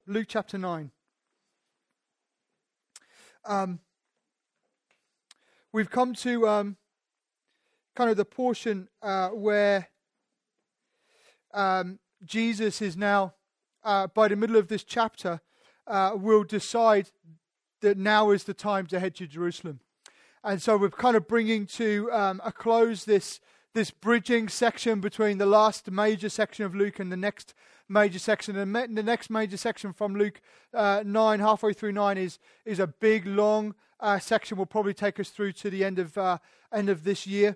Luke chapter 9. We've come to kind of the portion where Jesus is now, by the middle of this chapter, will decide that now is the time to head to Jerusalem. And so we're kind of bringing to a close this bridging section between the last major section of Luke and the next major section. And the next major section from Luke 9, halfway through 9, is a big, long section. Will probably take us through to the end of this year.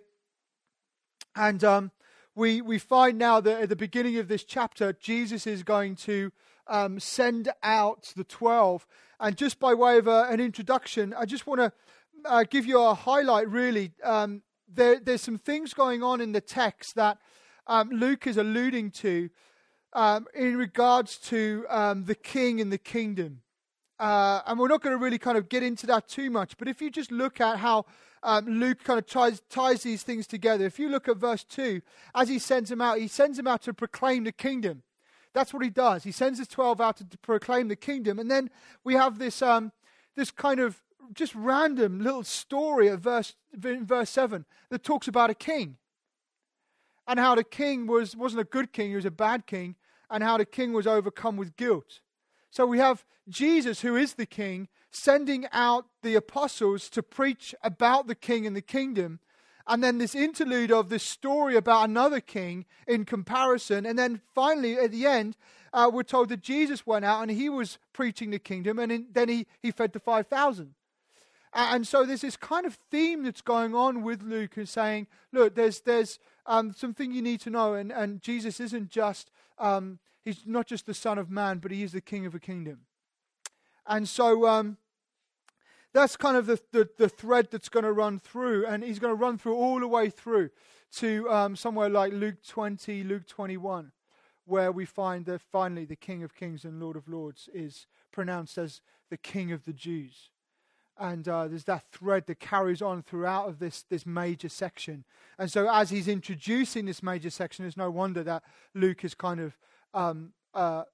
And we find now that at the beginning of this chapter, Jesus is going to send out the 12. And just by way of an introduction, I just want to give you a highlight, really. There's some things going on in the text that Luke is alluding to in regards to the king and the kingdom. And we're not going to really kind of get into that too much, but if you just look at how Luke kind of ties these things together. If you look at verse 2, as he sends them out to proclaim the kingdom. That's what he does. He sends his 12 out to proclaim the kingdom. And then we have this kind of just random little story in verse 7 that talks about a king. And how the king wasn't a good king, he was a bad king. And how the king was overcome with guilt. So we have Jesus, who is the king, sending out the apostles to preach about the king and the kingdom. And then this interlude of this story about another king in comparison. And then finally, at the end, we're told that Jesus went out and he was preaching the kingdom. And then he fed the 5,000. And so there's this kind of theme that's going on with Luke, who's saying, look, there's something you need to know. And Jesus isn't just, he's not just the Son of Man, but he is the King of a kingdom. And so that's kind of the thread that's going to run through. And he's going to run through all the way through to somewhere like Luke 20, Luke 21, where we find that finally the King of Kings and Lord of Lords is pronounced as the King of the Jews. And there's that thread that carries on throughout of this major section. And so as he's introducing this major section, it's no wonder that Luke is kind of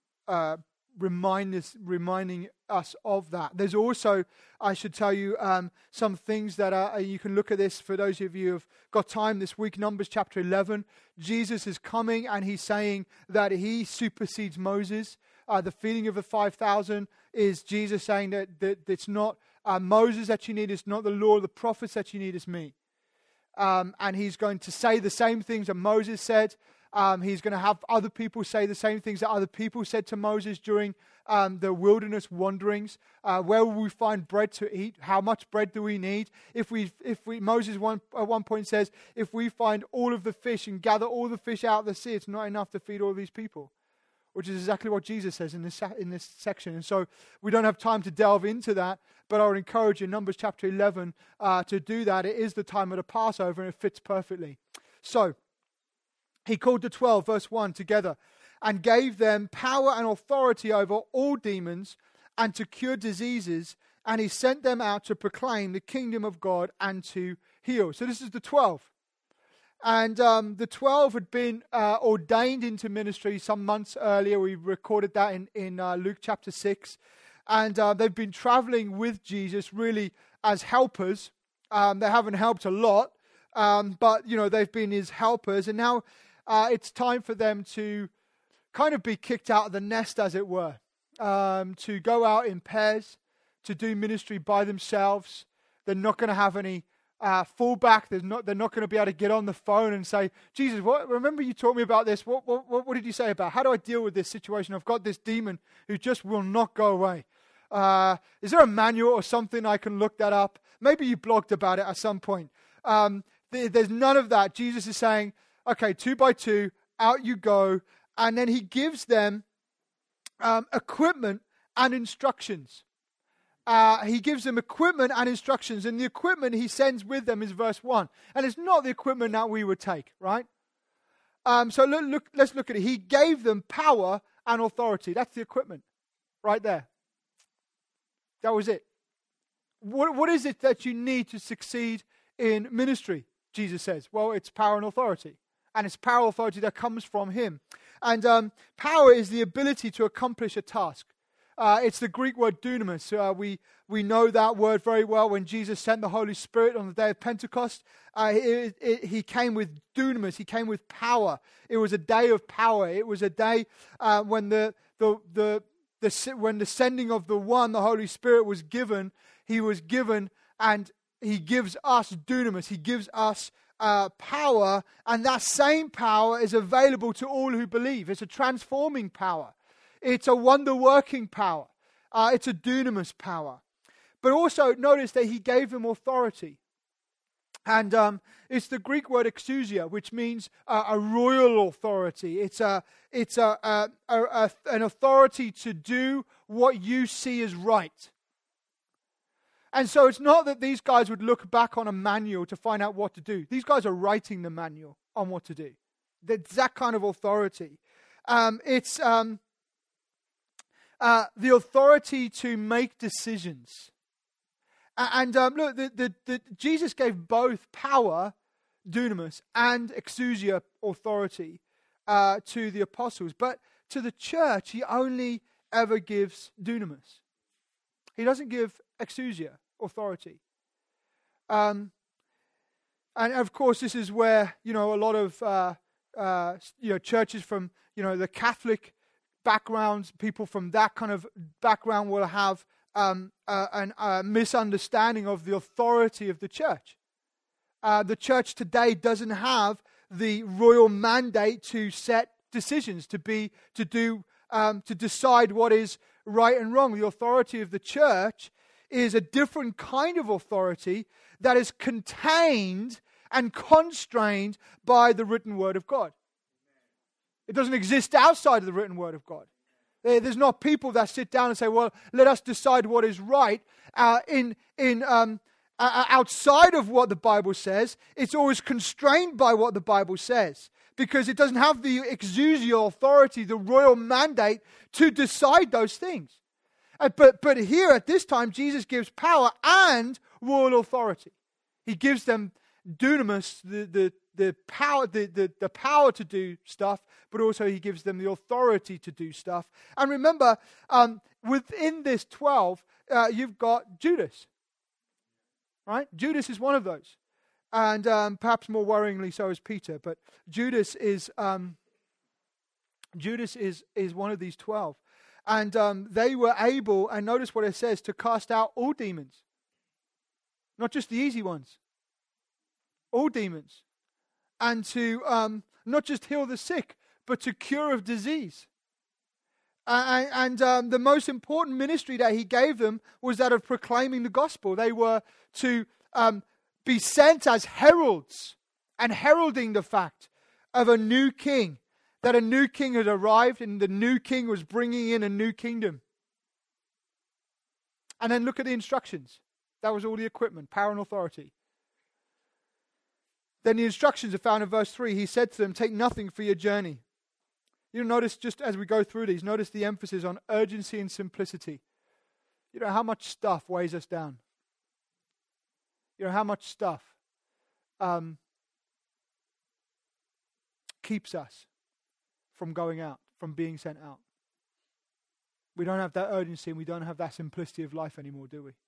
reminding us of that. There's also, I should tell you, some things that you can look at this for those of you who have got time this week. Numbers chapter 11. Jesus is coming and he's saying that he supersedes Moses. The feeding of the 5,000 is Jesus saying that it's not Moses that you need, it's not the law, the prophets that you need, it's me. And he's going to say the same things that Moses said. He's going to have other people say the same things that other people said to Moses during the wilderness wanderings. Where will we find bread to eat? How much bread do we need? Moses at one point says, if we find all of the fish and gather all the fish out of the sea, it's not enough to feed all these people. Which is exactly what Jesus says in this section. And so we don't have time to delve into that, but I would encourage you in Numbers chapter 11 to do that. It is the time of the Passover and it fits perfectly. So he called the 12, verse 1, together and gave them power and authority over all demons and to cure diseases. And he sent them out to proclaim the kingdom of God and to heal. So this is the 12. And the 12 had been ordained into ministry some months earlier. We recorded that in Luke chapter 6. And they've been traveling with Jesus really as helpers. They haven't helped a lot, but, they've been his helpers. And now it's time for them to kind of be kicked out of the nest, as it were, to go out in pairs, to do ministry by themselves. They're not going to have any fallback. They're not going to be able to get on the phone and say, Jesus, remember you taught me about this. What did you say about? How do I deal with this situation? I've got this demon who just will not go away. Is there a manual or something I can look that up? Maybe you blogged about it at some point. There's none of that. Jesus is saying, okay, 2 by 2, out you go. And then he gives them equipment and instructions. He gives them equipment and instructions, and the equipment he sends with them is verse 1. And it's not the equipment that we would take, right? So let's look at it. He gave them power and authority. That's the equipment right there. That was it. What is it that you need to succeed in ministry, Jesus says? Well, it's power and authority. And it's power and authority that comes from him. And power is the ability to accomplish a task. It's the Greek word dunamis. We know that word very well. When Jesus sent the Holy Spirit on the day of Pentecost, he came with dunamis. He came with power. It was a day of power. It was a day when when the sending of the Holy Spirit was given. He was given, and he gives us dunamis. He gives us power, and that same power is available to all who believe. It's a transforming power. It's a wonder-working power. It's a dunamis power. But also notice that he gave them authority. And it's the Greek word exousia, which means a royal authority. It's an authority to do what you see as right. And so it's not that these guys would look back on a manual to find out what to do. These guys are writing the manual on what to do. It's that kind of authority. It's the authority to make decisions. And look, Jesus gave both power, dunamis, and exousia, authority, to the apostles. But to the church, he only ever gives dunamis. He doesn't give exousia, authority. And of course, this is where, a lot of churches from, the Catholic backgrounds, people from that kind of background will have a misunderstanding of the authority of the church. The church today doesn't have the royal mandate to set decisions, to decide what is right and wrong. The authority of the church is a different kind of authority that is contained and constrained by the written word of God. It doesn't exist outside of the written word of God. There's not people that sit down and say, well, let us decide what is right outside of what the Bible says. It's always constrained by what the Bible says, because it doesn't have the exousia authority, the royal mandate to decide those things. But here at this time, Jesus gives power and royal authority. He gives them dunamis, the power to do stuff, but also he gives them the authority to do stuff. And remember, within this 12, you've got Judas. Right? Judas is one of those. And perhaps more worryingly so is Peter. But Judas is one of these 12. And they were able, and notice what it says, to cast out all demons. Not just the easy ones. All demons. And to not just heal the sick, but to cure of disease. And the most important ministry that he gave them was that of proclaiming the gospel. They were to be sent as heralds and heralding the fact of a new king, that a new king had arrived and the new king was bringing in a new kingdom. And then look at the instructions. That was all the equipment, power and authority. Then the instructions are found in verse 3. He said to them, take nothing for your journey. You notice, just as we go through these, notice the emphasis on urgency and simplicity. You know how much stuff weighs us down. You know how much stuff keeps us from going out, from being sent out. We don't have that urgency and we don't have that simplicity of life anymore, do we?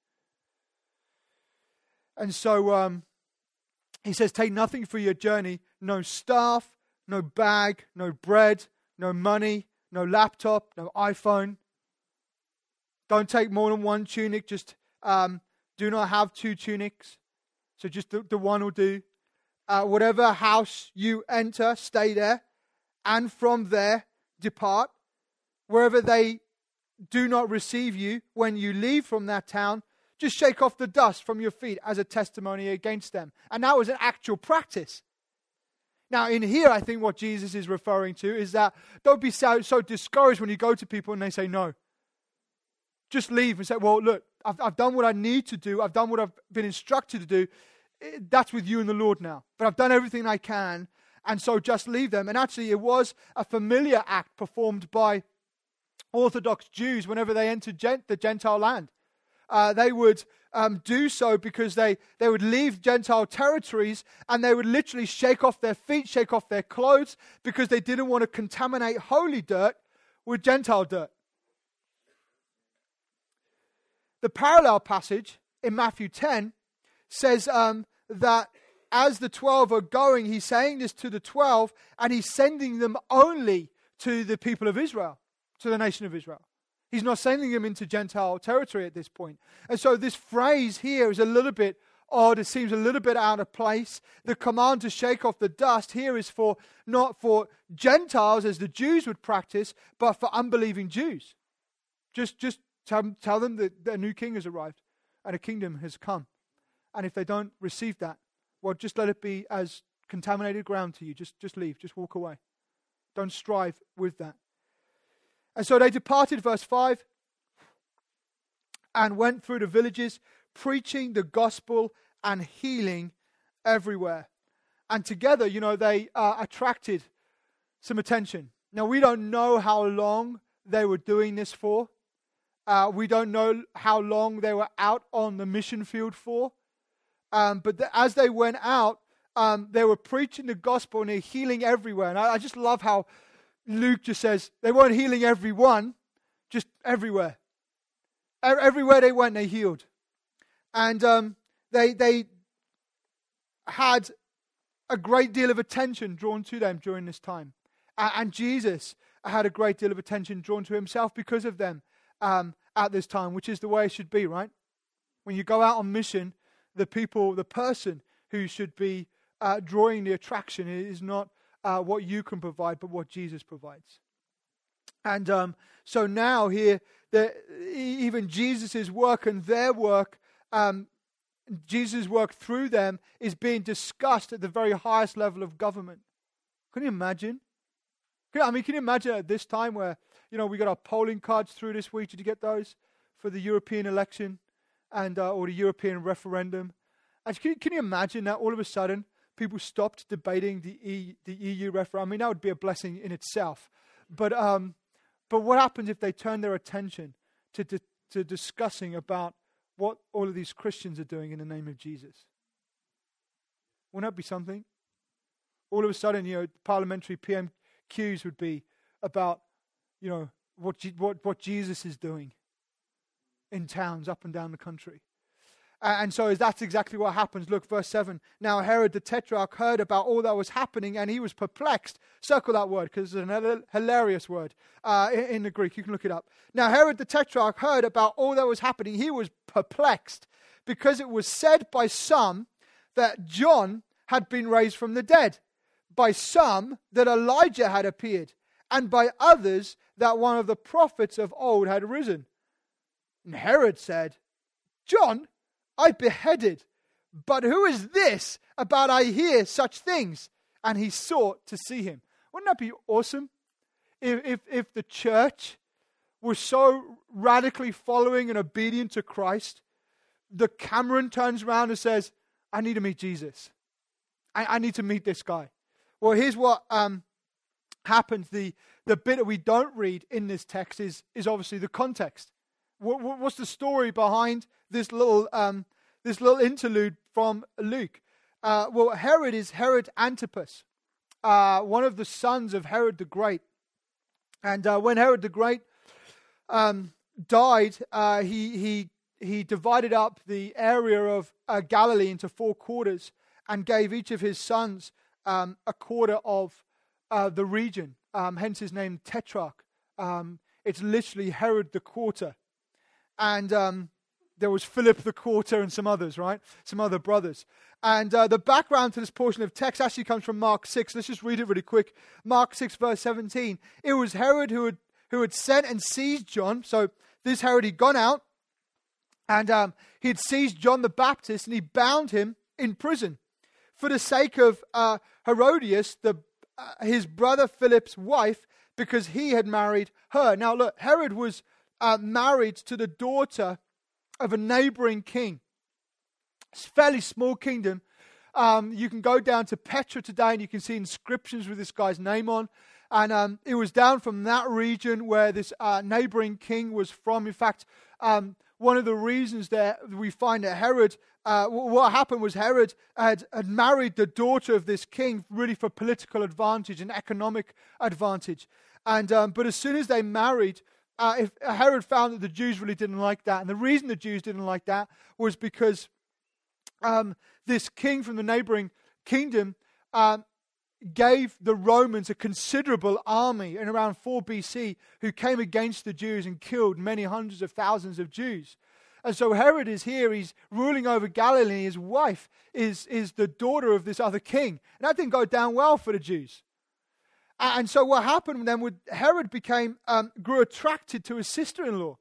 And so he says, take nothing for your journey, no staff, no bag, no bread, no money, no laptop, no iPhone. Don't take more than one tunic, just do not have two tunics. So just the one will do. Whatever house you enter, stay there. And from there, depart. Wherever they do not receive you, when you leave from that town, just shake off the dust from your feet as a testimony against them. And that was an actual practice. Now, in here, I think what Jesus is referring to is that don't be so discouraged when you go to people and they say no. Just leave and say, well, look, I've done what I need to do. I've done what I've been instructed to do. That's with you and the Lord now. But I've done everything I can, and so just leave them. And actually, it was a familiar act performed by Orthodox Jews whenever they entered the Gentile land. they would do so because they would leave Gentile territories and they would literally shake off their feet, shake off their clothes, because they didn't want to contaminate holy dirt with Gentile dirt. The parallel passage in Matthew 10 says that as the 12 are going, he's saying this to the 12, and he's sending them only to the people of Israel, to the nation of Israel. He's not sending them into Gentile territory at this point. And so this phrase here is a little bit odd. It seems a little bit out of place. The command to shake off the dust here is for not for Gentiles as the Jews would practice, but for unbelieving Jews. Just tell them that a new king has arrived and a kingdom has come. And if they don't receive that, well, just let it be as contaminated ground to you. Just leave. Just walk away. Don't strive with that. And so they departed, verse 5, and went through the villages, preaching the gospel and healing everywhere. And together, they attracted some attention. Now, we don't know how long they were doing this for. We don't know how long they were out on the mission field for. But as they went out, they were preaching the gospel and they're healing everywhere. And I just love how Luke just says they weren't healing everyone, just everywhere. Everywhere they went, they healed. And they had a great deal of attention drawn to them during this time. And Jesus had a great deal of attention drawn to himself because of them at this time, which is the way it should be, right? When you go out on mission, the person who should be drawing the attraction is not what you can provide, but what Jesus provides. And so now here, even Jesus' work and their work, Jesus' work through them is being discussed at the very highest level of government. Can you imagine? Can you imagine at this time where, we got our polling cards through this week? Did you get those for the European election and or the European referendum? And can you imagine that all of a sudden people stopped debating the EU referendum? That would be a blessing in itself. But what happens if they turn their attention to discussing about what all of these Christians are doing in the name of Jesus? Wouldn't that be something? All of a sudden, parliamentary PMQs would be about, what Jesus is doing in towns up and down the country. And so that's exactly what happens. Look, verse 7. Now Herod the Tetrarch heard about all that was happening, and he was perplexed. Circle that word, because it's a hilarious word in the Greek. You can look it up. Now Herod the Tetrarch heard about all that was happening. He was perplexed, because it was said by some that John had been raised from the dead, by some that Elijah had appeared, and by others that one of the prophets of old had risen. And Herod said, John I beheaded, but who is this about I hear such things? And he sought to see him. Wouldn't that be awesome? If the church was so radically following and obedient to Christ, the Cameron turns around and says, I need to meet Jesus. I need to meet this guy. Well, here's what happens. The bit that we don't read in this text is obviously the context. What's the story behind this little interlude from Luke? Well, Herod is Herod Antipas, one of the sons of Herod the Great. And when Herod the Great died, he divided up the area of Galilee into 4 quarters and gave each of his sons a quarter of the region. Hence his name Tetrarch. It's literally Herod the Quarter. And there was Philip the Quarter and some others, right? Some other brothers. And the background to this portion of text actually comes from Mark 6. Let's just read it really quick. Mark 6, verse 17. It was Herod who had sent and seized John. So this Herod, he'd gone out and he had seized John the Baptist and he bound him in prison for the sake of Herodias, his brother Philip's wife, because he had married her. Now look, Herod was married to the daughter of a neighboring king. It's a fairly small kingdom. You can go down to Petra today and you can see inscriptions with this guy's name on. And it was down from that region where this neighboring king was from. In fact, one of the reasons that we find that Herod, what happened was Herod had married the daughter of this king really for political advantage and economic advantage. But as soon as they married, Herod found that the Jews really didn't like that. And the reason the Jews didn't like that was because this king from the neighboring kingdom gave the Romans a considerable army in around 4 BC who came against the Jews and killed many hundreds of thousands of Jews. And so Herod is here, he's ruling over Galilee. His wife is the daughter of this other king. And that didn't go down well for the Jews. And so what happened then with Herod grew attracted to his sister-in-law.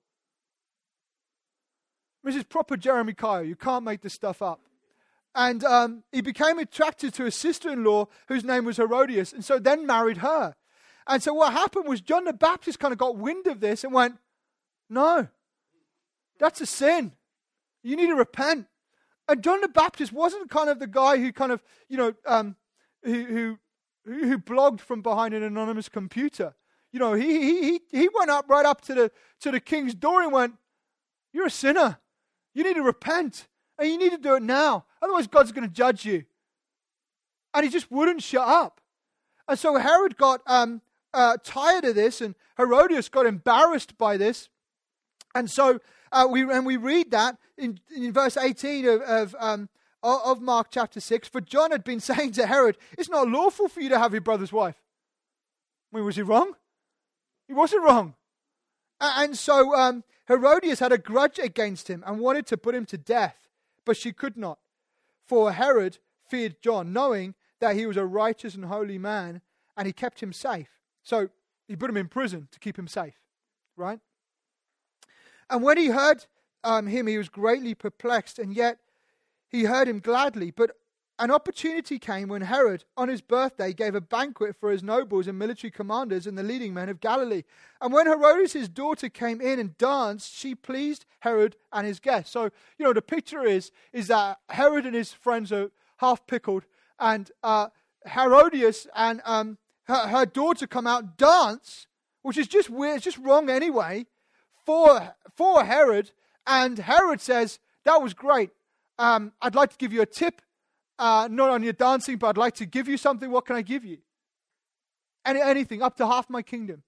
This is proper Jeremy Kyle. You can't make this stuff up. And he became attracted to his sister-in-law, whose name was Herodias, and so then married her. And so what happened was John the Baptist kind of got wind of this and went, no, that's a sin. You need to repent. And John the Baptist wasn't kind of the guy who kind of, who blogged from behind an anonymous computer. He went right up to the king's door and went, you're a sinner. You need to repent. And you need to do it now. Otherwise, God's going to judge you. And he just wouldn't shut up. And so Herod got tired of this, and Herodias got embarrassed by this. And so we read that in verse 18 of Mark chapter 6. For John had been saying to Herod, it's not lawful for you to have your brother's wife. I mean, was he wrong? He wasn't wrong. And so Herodias had a grudge against him and wanted to put him to death. But she could not, for Herod feared John, knowing that he was a righteous and holy man, and he kept him safe. So he put him in prison to keep him safe, right? And when he heard him, he was greatly perplexed, and yet he heard him gladly. But an opportunity came when Herod, on his birthday, gave a banquet for his nobles and military commanders and the leading men of Galilee. And when Herodias' daughter came in and danced, she pleased Herod and his guests. So, the picture is that Herod and his friends are half pickled, and Herodias and her daughter come out, dance, which is just weird, it's just wrong anyway, for Herod. And Herod says, that was great. I'd like to give you a tip. Not on your dancing, but I'd like to give you something. What can I give you? Anything, up to half my kingdom.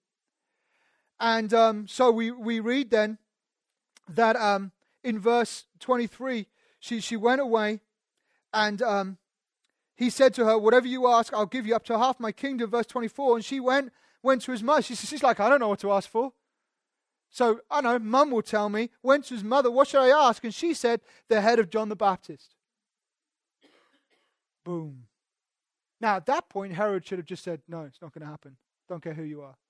And so we read then that in verse 23, she went away, and he said to her, whatever you ask, I'll give you up to half my kingdom. Verse 24, and she went to his mother. She's like, I don't know what to ask for. So, I know, mum will tell me. Went to his mother, what should I ask? And she said, the head of John the Baptist. Boom. Now, at that point, Herod should have just said, no, it's not going to happen. Don't care who you are.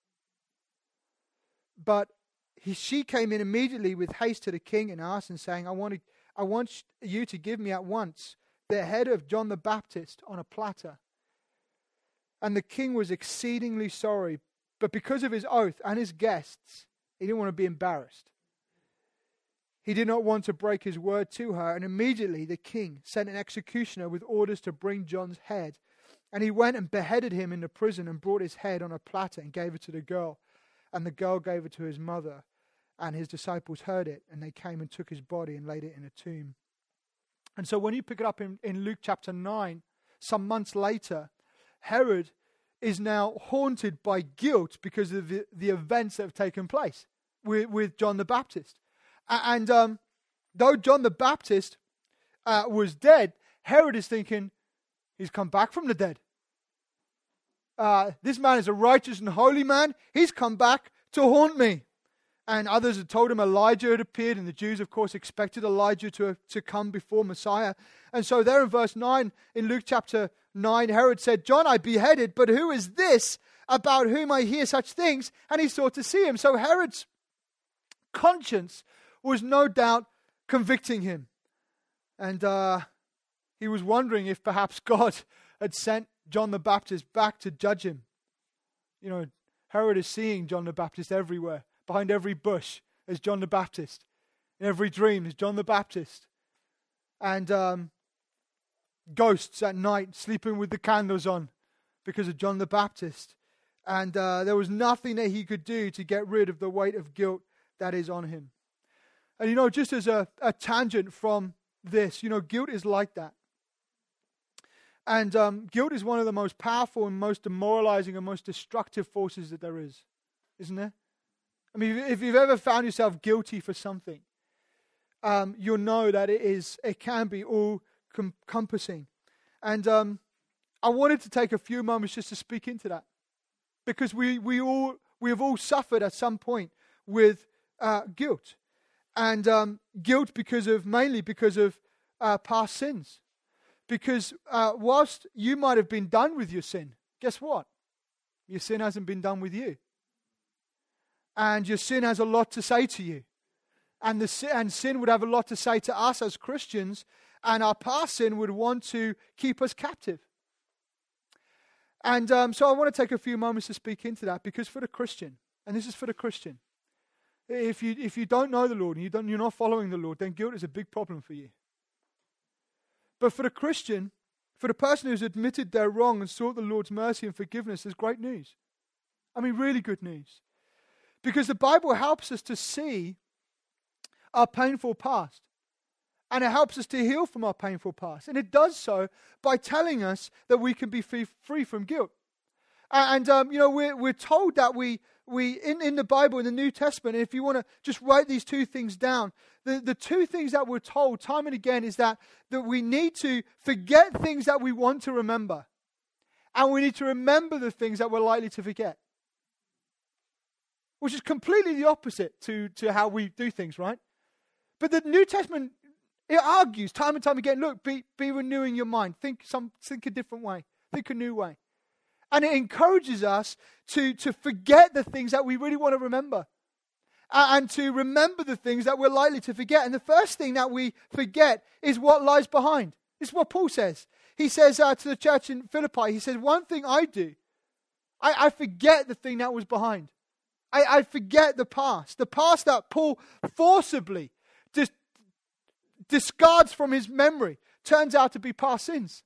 But she came in immediately with haste to the king and asked and saying, I want you to give me at once the head of John the Baptist on a platter. And the king was exceedingly sorry, but because of his oath and his guests, he didn't want to be embarrassed. He did not want to break his word to her, and immediately the king sent an executioner with orders to bring John's head. And he went and beheaded him in the prison and brought his head on a platter and gave it to the girl. And the girl gave it to his mother, and his disciples heard it, and they came and took his body and laid it in a tomb. And so when you pick it up in Luke chapter 9, some months later, Herod is now haunted by guilt because of the events that have taken place with John the Baptist. And though John the Baptist was dead, Herod is thinking, he's come back from the dead. This man is a righteous and holy man. He's come back to haunt me. And others had told him Elijah had appeared, and the Jews, of course, expected Elijah to come before Messiah. And so there in verse 9, in Luke chapter 9, Herod said, John I beheaded, but who is this about whom I hear such things? And he sought to see him. So Herod's conscience was no doubt convicting him. And he was wondering if perhaps God had sent John the Baptist back to judge him. Herod is seeing John the Baptist everywhere. Behind every bush is John the Baptist. In every dream is John the Baptist. And ghosts at night sleeping with the candles on because of John the Baptist. And there was nothing that he could do to get rid of the weight of guilt that is on him. And just as a tangent from this, guilt is like that. And guilt is one of the most powerful and most demoralizing and most destructive forces that there is, isn't there? I mean, if you've ever found yourself guilty for something, you'll know that it can be all-encompassing. And I wanted to take a few moments just to speak into that, because we have all suffered at some point with guilt, and guilt mainly because of past sins. Because whilst you might have been done with your sin, guess what? Your sin hasn't been done with you. And your sin has a lot to say to you. And sin would have a lot to say to us as Christians, and our past sin would want to keep us captive. And so I want to take a few moments to speak into that, because for the Christian, and this is for the Christian, if you don't know the Lord and you're not following the Lord, then guilt is a big problem for you. But for the Christian, for the person who's admitted they're wrong and sought the Lord's mercy and forgiveness, there's great news. I mean, really good news. Because the Bible helps us to see our painful past. And it helps us to heal from our painful past. And it does so by telling us that we can be free from guilt. And we're told that we in the Bible, in the New Testament, if you want to just write these two things down, the two things that we're told time and again is that we need to forget things that we want to remember. And we need to remember the things that we're likely to forget. Which is completely the opposite to how we do things, right? But the New Testament, it argues time and time again, look, be renewing your mind. Think a different way. Think a new way. And it encourages us to forget the things that we really want to remember. And to remember the things that we're likely to forget. And the first thing that we forget is what lies behind. This is what Paul says. He says to the church in Philippi, he says, one thing I do, I forget the thing that was behind. I forget the past that Paul forcibly just discards from his memory, turns out to be past sins.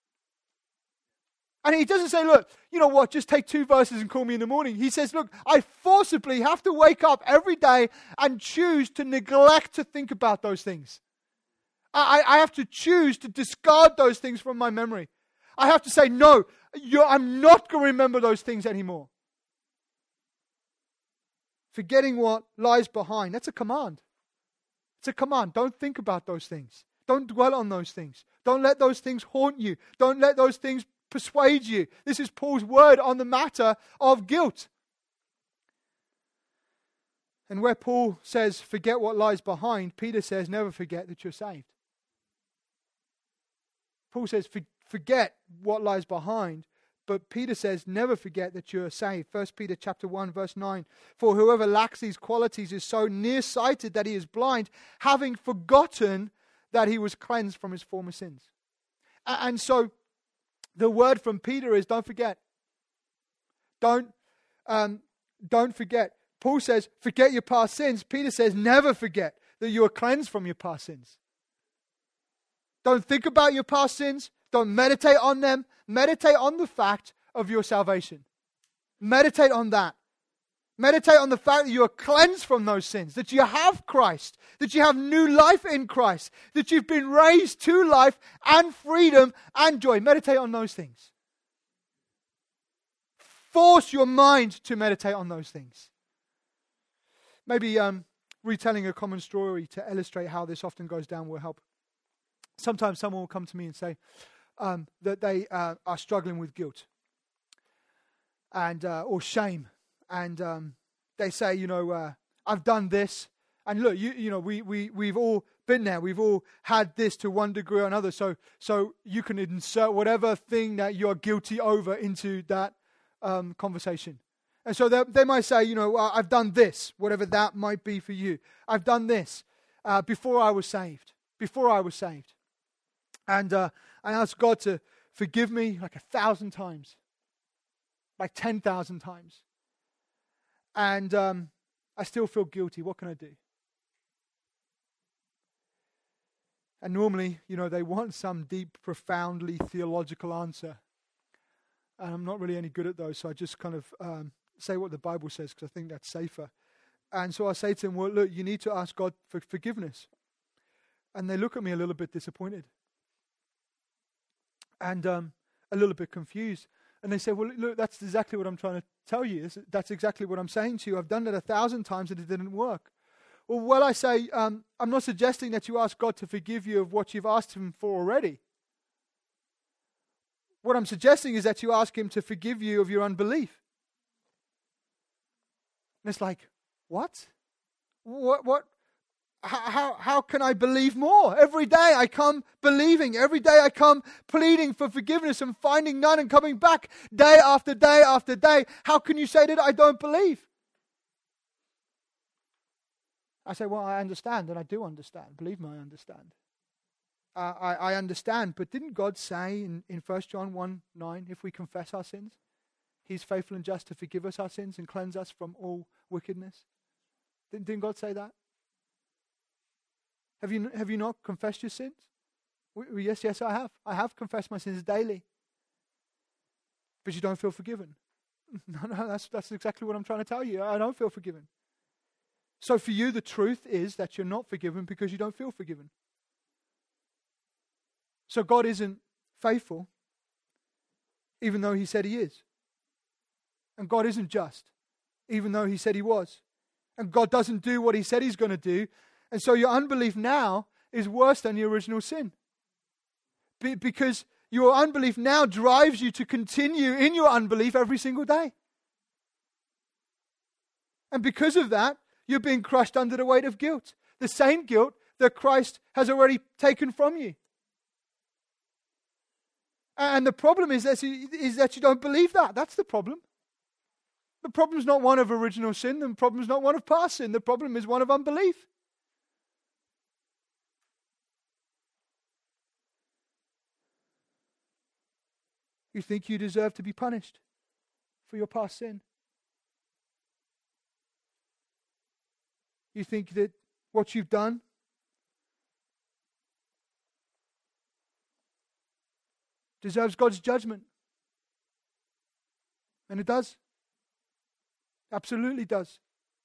And he doesn't say, look, you know what, just take 2 verses and call me in the morning. He says, look, I forcibly have to wake up every day and choose to neglect to think about those things. I have to choose to discard those things from my memory. I have to say, no, I'm not going to remember those things anymore. Forgetting what lies behind, that's a command. It's a command. Don't think about those things. Don't dwell on those things. Don't let those things haunt you. Don't let those things persuade you. This is Paul's word on the matter of guilt. And where Paul says, forget what lies behind, Peter says, never forget that you're saved. Paul says, forget what lies behind, but Peter says, never forget that you are saved. 1 Peter chapter 1, verse 9. For whoever lacks these qualities is so nearsighted that he is blind, having forgotten that he was cleansed from his former sins. And so the word from Peter is, don't forget. Don't forget. Paul says, forget your past sins. Peter says, never forget that you are cleansed from your past sins. Don't think about your past sins. Don't meditate on them. Meditate on the fact of your salvation. Meditate on that. Meditate on the fact that you are cleansed from those sins, that you have Christ, that you have new life in Christ, that you've been raised to life and freedom and joy. Meditate on those things. Force your mind to meditate on those things. Maybe retelling a common story to illustrate how this often goes down will help. Sometimes someone will come to me and say that they are struggling with guilt and or shame. And they say, I've done this. And look, we've all been there. We've all had this to one degree or another. So you can insert whatever thing that you're guilty over into that conversation. And so they might say, I've done this, whatever that might be for you. I've done this before I was saved. And I asked God to forgive me like 1,000 times, like 10,000 times. And I still feel guilty. What can I do? And normally, they want some deep, profoundly theological answer. And I'm not really any good at those, so I just kind of say what the Bible says because I think that's safer. And so I say to them, well, look, you need to ask God for forgiveness. And they look at me a little bit disappointed and a little bit confused. And they say, well, look, that's exactly what I'm trying to tell you. That's exactly what I'm saying to you. I've done it 1,000 times and it didn't work. Well, I say, I'm not suggesting that you ask God to forgive you of what you've asked him for already. What I'm suggesting is that you ask him to forgive you of your unbelief. And it's like, what? What? How can I believe more? Every day I come believing. Every day I come pleading for forgiveness and finding none and coming back day after day after day. How can you say that I don't believe? I say, well, I understand, and I do understand. Believe me, I understand. I understand, but didn't God say in 1 John 1:9, if we confess our sins, he's faithful and just to forgive us our sins and cleanse us from all wickedness? Didn't God say that? Have you not confessed your sins? Yes, I have. I have confessed my sins daily. But you don't feel forgiven. No, that's exactly what I'm trying to tell you. I don't feel forgiven. So for you, the truth is that you're not forgiven because you don't feel forgiven. So God isn't faithful, even though he said he is. And God isn't just, even though he said he was. And God doesn't do what he said he's going to do. And so your unbelief now is worse than the original sin. Because your unbelief now drives you to continue in your unbelief every single day. And because of that, you're being crushed under the weight of guilt. The same guilt that Christ has already taken from you. And the problem is that you don't believe that. That's the problem. The problem is not one of original sin. The problem is not one of past sin. The problem is one of unbelief. You think you deserve to be punished for your past sin. You think that what you've done deserves God's judgment. And it does. Absolutely does.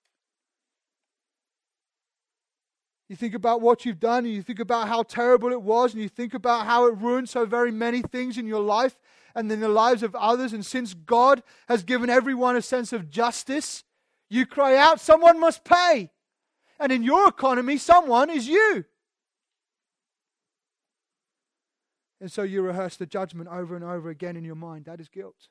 You think about what you've done, and you think about how terrible it was, and you think about how it ruined so very many things in your life and in the lives of others. And since God has given everyone a sense of justice, you cry out, someone must pay. And in your economy, someone is you. And so you rehearse the judgment over and over again in your mind. That is guilt.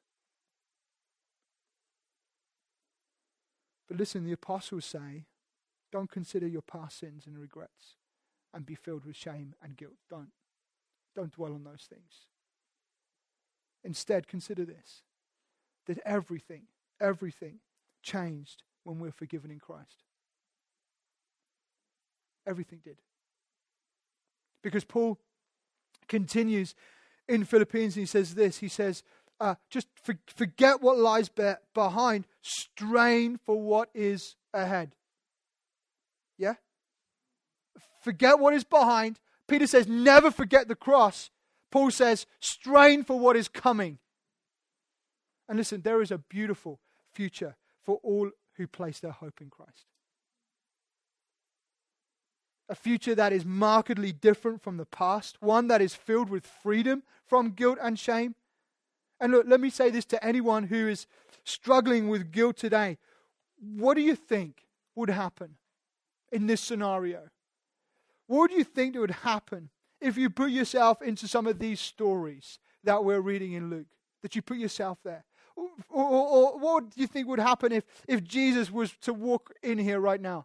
But listen, the apostles say, don't consider your past sins and regrets and be filled with shame and guilt. Don't dwell on those things. Instead, consider this, that everything changed when we're forgiven in Christ. Everything did. Because Paul continues in Philippians and he says this, he says, just forget what lies behind, strain for what is ahead. Yeah? Forget what is behind. Peter says, never forget the cross. Paul says, strain for what is coming. And listen, there is a beautiful future for all who place their hope in Christ. A future that is markedly different from the past. One that is filled with freedom from guilt and shame. And look, let me say this to anyone who is struggling with guilt today. What do you think would happen in this scenario? What do you think would happen if you put yourself into some of these stories that we're reading in Luke? That you put yourself there? Or what do you think would happen if Jesus was to walk in here right now?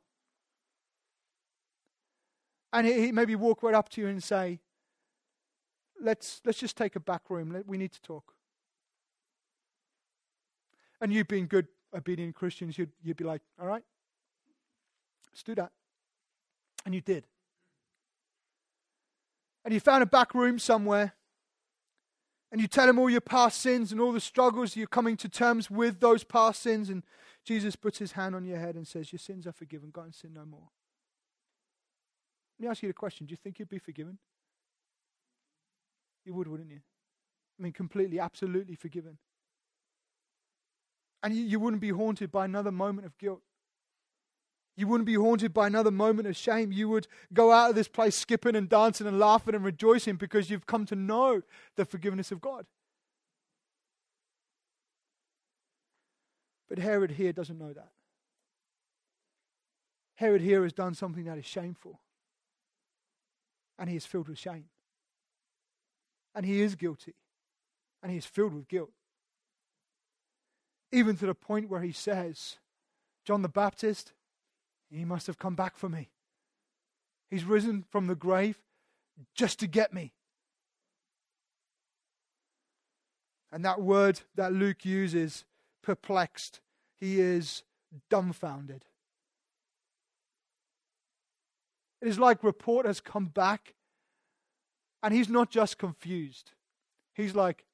And he maybe walk right up to you and say, let's just take a back room. We need to talk. And you being good, obedient Christians, you'd be like, all right, let's do that. And you did. And you found a back room somewhere. And you tell him all your past sins and all the struggles. You're coming to terms with those past sins. And Jesus puts his hand on your head and says, your sins are forgiven. Go and sin no more. Let me ask you the question. Do you think you'd be forgiven? You would, wouldn't you? I mean, completely, absolutely forgiven. And you wouldn't be haunted by another moment of guilt. You wouldn't be haunted by another moment of shame. You would go out of this place skipping and dancing and laughing and rejoicing because you've come to know the forgiveness of God. But Herod here doesn't know that. Herod here has done something that is shameful. And he is filled with shame. And he is guilty. And he is filled with guilt. Even to the point where he says, John the Baptist, he must have come back for me. He's risen from the grave just to get me. And that word that Luke uses, perplexed, he is dumbfounded. It is like report has come back and he's not just confused. He's like,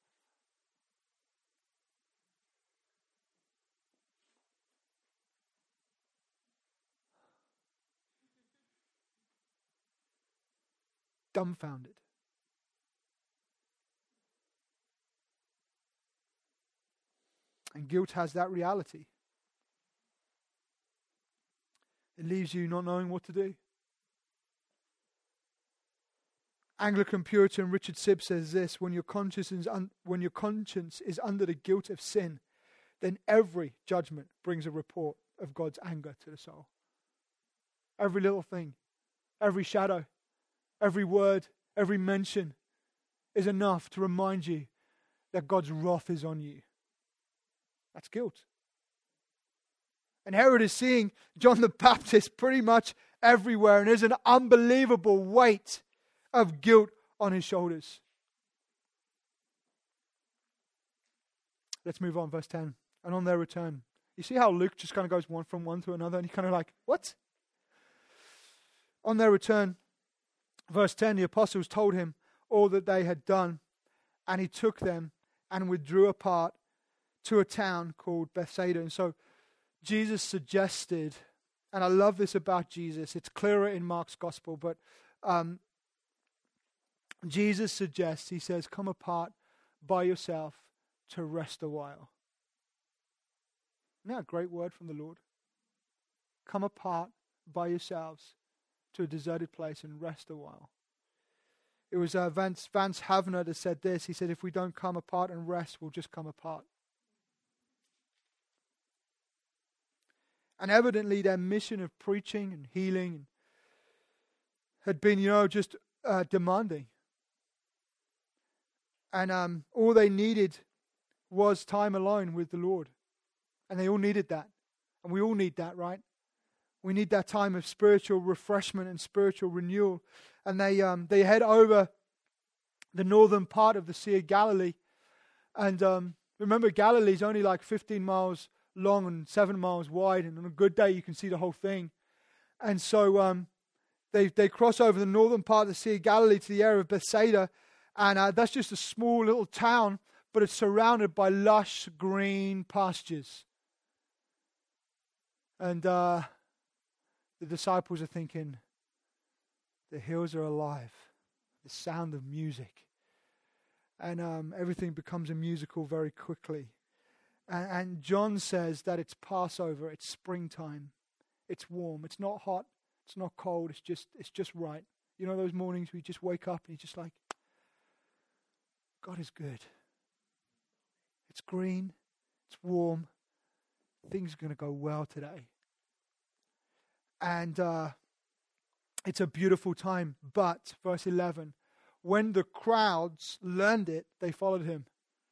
dumbfounded. And guilt has that reality. It leaves you not knowing what to do. Anglican Puritan Richard Sibb says this: when your conscience is under the guilt of sin, then every judgment brings a report of God's anger to the soul. Every little thing, every shadow, every word, every mention is enough to remind you that God's wrath is on you. That's guilt. And Herod is seeing John the Baptist pretty much everywhere, and there's an unbelievable weight of guilt on his shoulders. Let's move on, verse 10. And on their return. You see how Luke just kind of goes from one to another, and you kind of like, what? On their return, verse 10, the apostles told him all that they had done, and he took them and withdrew apart to a town called Bethsaida. And so Jesus suggested, and I love this about Jesus, it's clearer in Mark's gospel, but Jesus suggests, he says, come apart by yourself to rest a while. Isn't that a great word from the Lord? Come apart by yourselves to a deserted place and rest a while. It was Vance Havner that said this. He said, if we don't come apart and rest, we'll just come apart. And evidently their mission of preaching and healing had been, just demanding. And all they needed was time alone with the Lord. And they all needed that. And we all need that, right? We need that time of spiritual refreshment and spiritual renewal. And they head over the northern part of the Sea of Galilee. And remember, Galilee's only like 15 miles long and 7 miles wide, and on a good day you can see the whole thing. And so they cross over the northern part of the Sea of Galilee to the area of Bethsaida, and that's just a small little town, but it's surrounded by lush green pastures. And the disciples are thinking, the hills are alive, the sound of music, and everything becomes a musical very quickly. And John says that it's Passover, it's springtime, it's warm, it's not hot, it's not cold, it's just right. You know those mornings we just wake up and you're just like, God is good. It's green, it's warm, things are going to go well today. And it's a beautiful time. But, verse 11, when the crowds learned it, they followed him.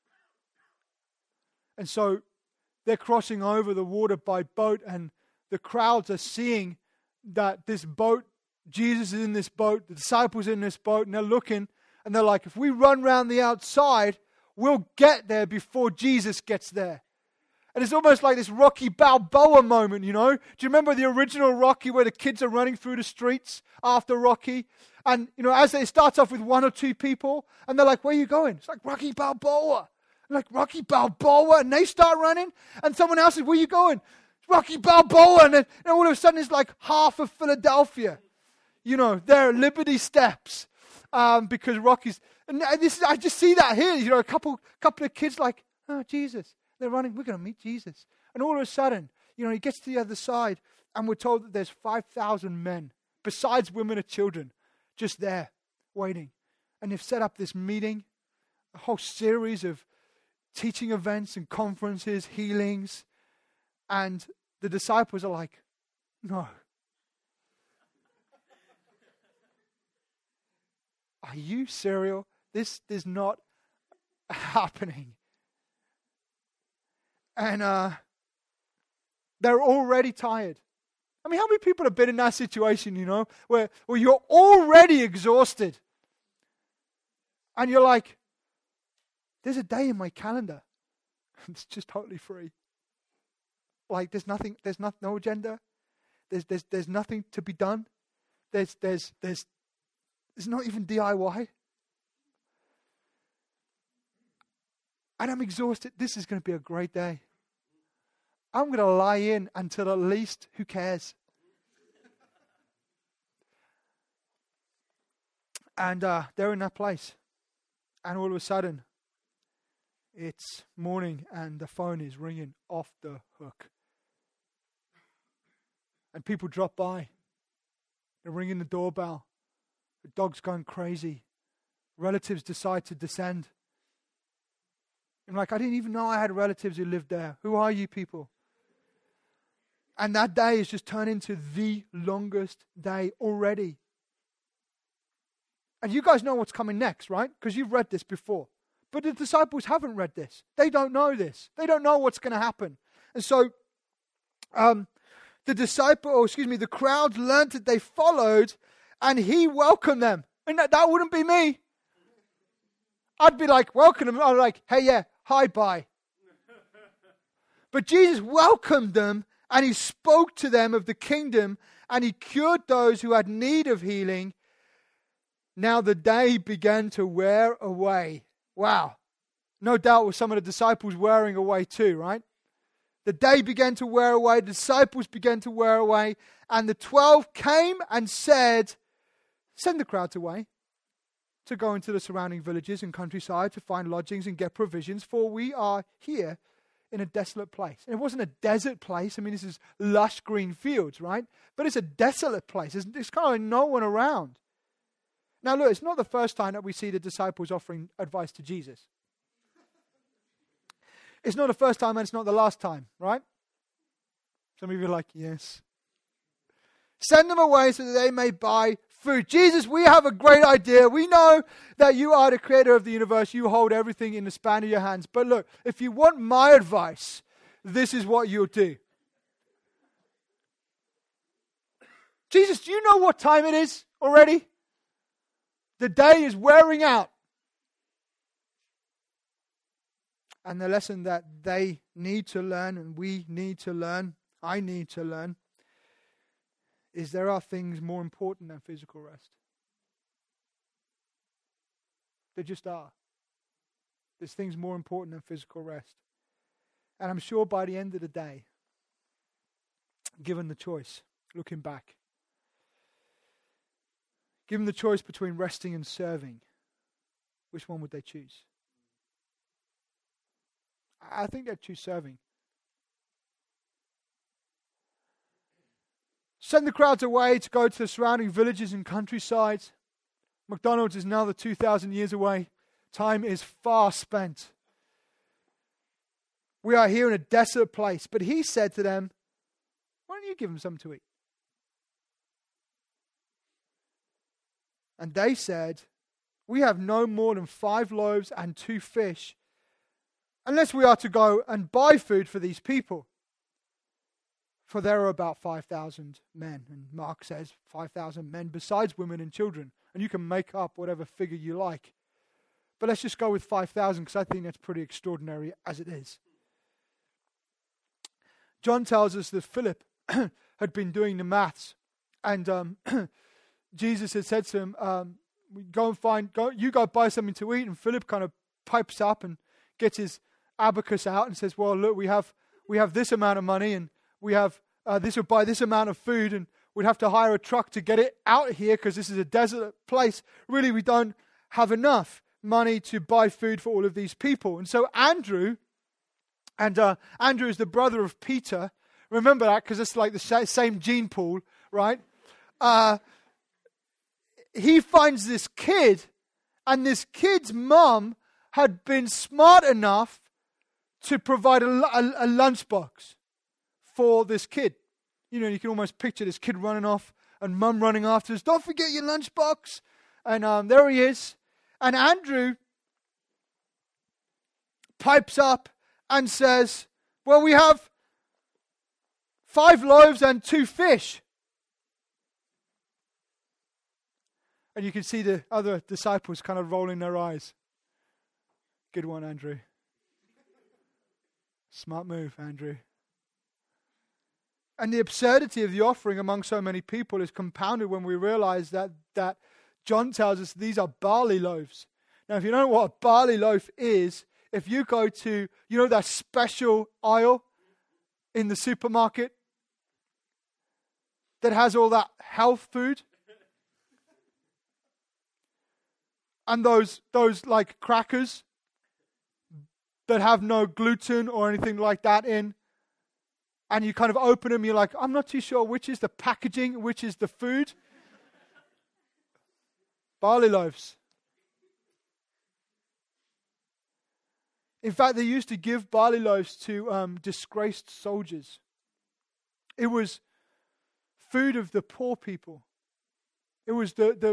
And so they're crossing over the water by boat, and the crowds are seeing that this boat, Jesus is in this boat, the disciples are in this boat, and they're looking, and they're like, if we run round the outside, we'll get there before Jesus gets there. And it's almost like this Rocky Balboa moment, Do you remember the original Rocky where the kids are running through the streets after Rocky? And, as it starts off with one or two people, and they're like, where are you going? It's like Rocky Balboa. Like, Rocky Balboa, and they start running, and someone else says, where are you going? It's Rocky Balboa, and then all of a sudden it's like half of Philadelphia. They're Liberty Steps, because Rocky's, and I just see that here, a couple of kids like, oh, Jesus. They're running, we're going to meet Jesus. And all of a sudden, he gets to the other side, and we're told that there's 5,000 men, besides women and children, just there, waiting. And they've set up this meeting, a whole series of teaching events and conferences, healings. And the disciples are like, no. Are you serious? This is not happening. And they're already tired. I mean, how many people have been in that situation, where you're already exhausted? And you're like, there's a day in my calendar. It's just totally free. Like there's no agenda. There's nothing to be done. There's not even DIY. And I'm exhausted. This is going to be a great day. I'm going to lie in until at least, who cares? And they're in that place. And all of a sudden, it's morning and the phone is ringing off the hook. And people drop by. They're ringing the doorbell. The dog's going crazy. Relatives decide to descend. I'm like, I didn't even know I had relatives who lived there. Who are you people? And that day has just turned into the longest day already. And you guys know what's coming next, right? Because you've read this before. But the disciples haven't read this. They don't know this. They don't know what's going to happen. And so the crowd learned that they followed, and he welcomed them. And that wouldn't be me. I'd be like, welcome them. I'd be like, hey, yeah, hi, bye. But Jesus welcomed them, and he spoke to them of the kingdom, and he cured those who had need of healing. Now the day began to wear away. Wow. No doubt with some of the disciples wearing away too, right? The day began to wear away. The disciples began to wear away. And the 12 came and said, send the crowds away to go into the surrounding villages and countryside to find lodgings and get provisions, for we are here in a desolate place. And it wasn't a desert place. I mean, this is lush green fields, right? But it's a desolate place. There's kind of like no one around. Now look, it's not the first time that we see the disciples offering advice to Jesus. It's not the first time and it's not the last time, right? Some of you are like, yes. Send them away so that they may buy food. Jesus, we have a great idea. We know that you are the creator of the universe. You hold everything in the span of your hands. But look, if you want my advice, this is what you'll do. Jesus, do you know what time it is already? The day is wearing out. And the lesson that they need to learn, and we need to learn, I need to learn, is there are things more important than physical rest. There just are. There's things more important than physical rest. And I'm sure by the end of the day, given the choice, looking back, given the choice between resting and serving, which one would they choose? I think they'd choose serving. Send the crowds away to go to the surrounding villages and countrysides. McDonald's is another 2,000 years away. Time is far spent. We are here in a desolate place. But he said to them, why don't you give them something to eat? And they said, we have no more than 5 loaves and 2 fish, unless we are to go and buy food for these people. For there are about 5,000 men. And Mark says 5,000 men besides women and children. And you can make up whatever figure you like. But let's just go with 5,000 because I think that's pretty extraordinary as it is. John tells us that Philip had been doing the maths. And Jesus had said to him, you go buy something to eat. And Philip kind of pipes up and gets his abacus out and says, well, look, we have this amount of money and we have this would buy this amount of food, and we'd have to hire a truck to get it out here because this is a desolate place. Really, we don't have enough money to buy food for all of these people. And so Andrew, And Andrew is the brother of Peter. Remember that because it's like the same gene pool, right? He finds this kid, and this kid's mum had been smart enough to provide a lunchbox for this kid. You know, you can almost picture this kid running off and mum running after us. Don't forget your lunchbox. And there he is. And Andrew pipes up and says, well, we have 5 loaves and 2 fish. And you can see the other disciples kind of rolling their eyes. Good one, Andrew. Smart move, Andrew. And the absurdity of the offering among so many people is compounded when we realize that John tells us these are barley loaves. Now, if you don't know what a barley loaf is, if you go to, you know, that special aisle in the supermarket that has all that health food, and those like crackers that have no gluten or anything like that in, and you kind of open them, you're like, I'm not too sure which is the packaging, which is the food. Barley loaves. In fact, they used to give barley loaves to disgraced soldiers. It was food of the poor people. It was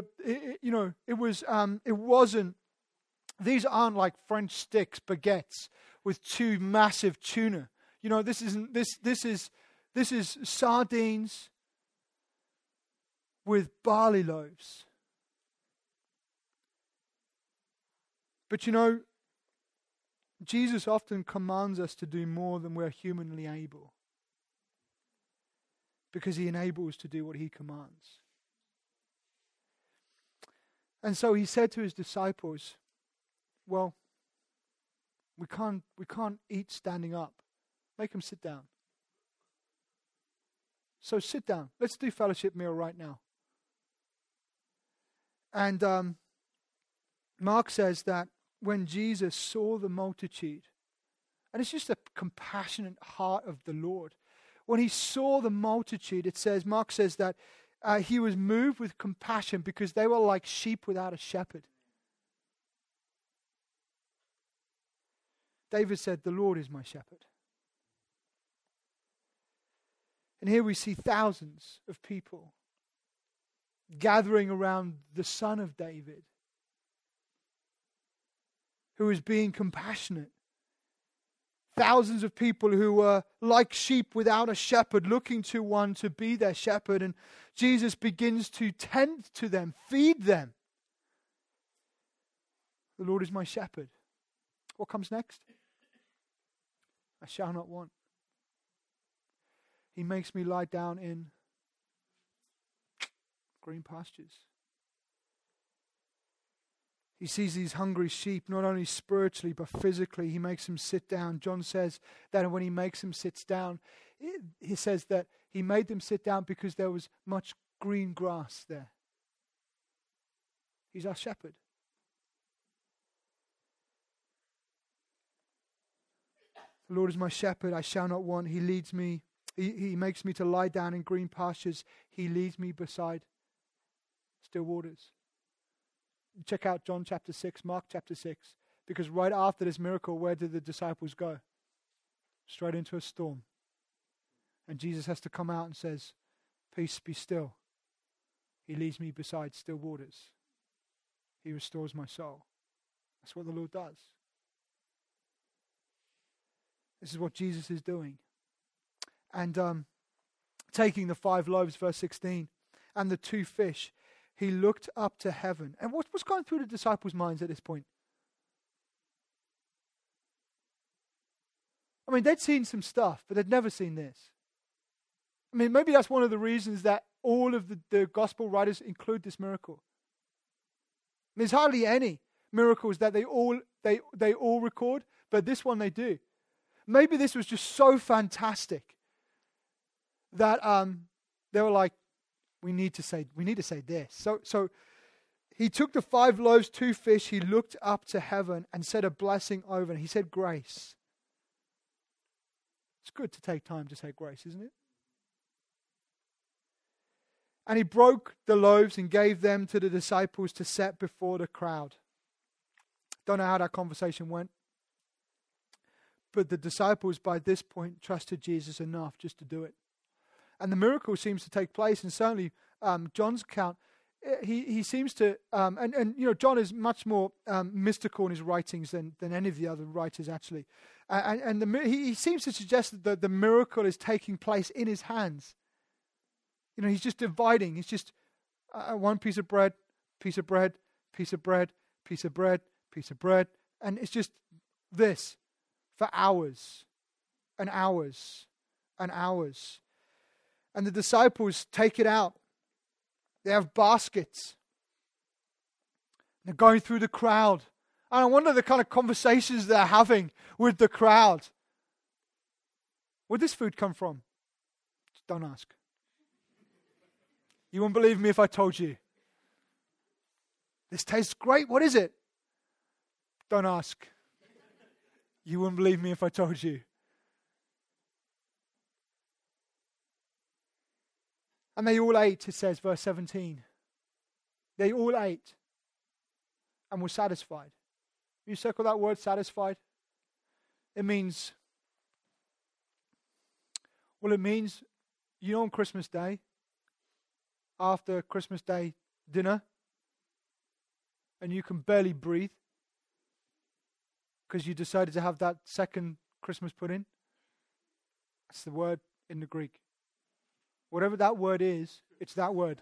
it wasn't, these aren't like French sticks, baguettes with 2 massive tuna. You know, this is sardines with barley loaves. But you know, Jesus often commands us to do more than we're humanly able, because he enables to do what he commands. And so he said to his disciples, well, we can't eat standing up. Make them sit down. So sit down. Let's do fellowship meal right now. And Mark says that when Jesus saw the multitude, and it's just a compassionate heart of the Lord. When he saw the multitude, it says, Mark says that he was moved with compassion because they were like sheep without a shepherd. David said, the Lord is my shepherd. And here we see thousands of people gathering around the Son of David, who is being compassionate. Thousands of people who were like sheep without a shepherd, looking to one to be their shepherd. And Jesus begins to tend to them, feed them. The Lord is my shepherd. What comes next? I shall not want. He makes me lie down in green pastures. He sees these hungry sheep, not only spiritually, but physically. He makes them sit down. John says that when he makes them sit down, he says that he made them sit down because there was much green grass there. He's our shepherd. The Lord is my shepherd, I shall not want. He leads me. He makes me to lie down in green pastures. He leads me beside still waters. Check out John chapter 6, Mark chapter 6. Because right after this miracle, where did the disciples go? Straight into a storm. And Jesus has to come out and says, peace, be still. He leads me beside still waters. He restores my soul. That's what the Lord does. This is what Jesus is doing. And taking the 5 loaves, verse 16, and the 2 fish, he looked up to heaven. And what's going through the disciples' minds at this point? I mean, they'd seen some stuff, but they'd never seen this. I mean, maybe that's one of the reasons that all of the gospel writers include this miracle. There's hardly any miracles that they all record, but this one they do. Maybe this was just so fantastic that they were like, we need to say this. So he took the 5 loaves, 2 fish, he looked up to heaven and said a blessing over, and he said grace. It's good to take time to say grace, isn't it? And he broke the loaves and gave them to the disciples to set before the crowd. Don't know how that conversation went. But the disciples by this point trusted Jesus enough just to do it. And the miracle seems to take place. And certainly John's account, he seems to, and you know, John is much more mystical in his writings than any of the other writers actually. He seems to suggest that the miracle is taking place in his hands. You know, he's just dividing. It's just one piece of bread, piece of bread, piece of bread, piece of bread, piece of bread. And it's just this for hours and hours and hours. And the disciples take it out. They have baskets. They're going through the crowd. And I wonder the kind of conversations they're having with the crowd. Where'd this food come from? Just don't ask. You wouldn't believe me if I told you. This tastes great. What is it? Don't ask. You wouldn't believe me if I told you. And they all ate, it says, verse 17. They all ate and were satisfied. You circle that word, satisfied. It means, on Christmas Day, after Christmas Day dinner, and you can barely breathe because you decided to have that second Christmas pudding. That's the word in the Greek. Whatever that word is, it's that word.